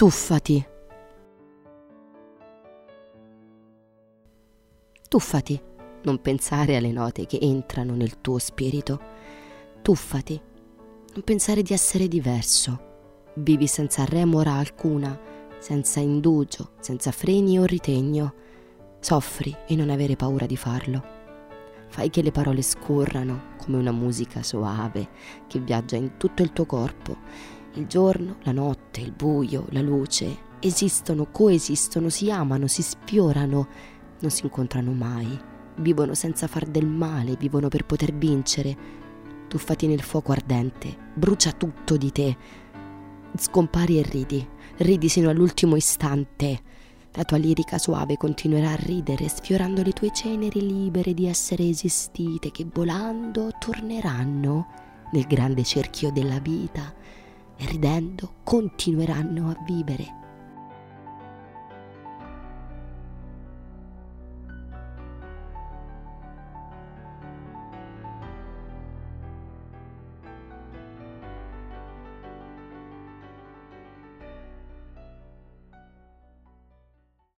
Tuffati. Tuffati, non pensare alle note che entrano nel tuo spirito. Tuffati, non pensare di essere diverso. Vivi senza remora alcuna, senza indugio, senza freni o ritegno. Soffri e non avere paura di farlo. Fai che le parole scorrano come una musica soave che viaggia in tutto il tuo corpo. Il giorno, la notte, il buio, la luce esistono, coesistono, si amano, si sfiorano, non si incontrano mai. Vivono senza far del male, vivono per poter vincere. Tuffati nel fuoco ardente, brucia tutto di te. Scompari e ridi sino all'ultimo istante. La tua lirica suave continuerà a ridere, sfiorando le tue ceneri libere di essere esistite, che volando torneranno nel grande cerchio della vita e ridendo continueranno a vivere.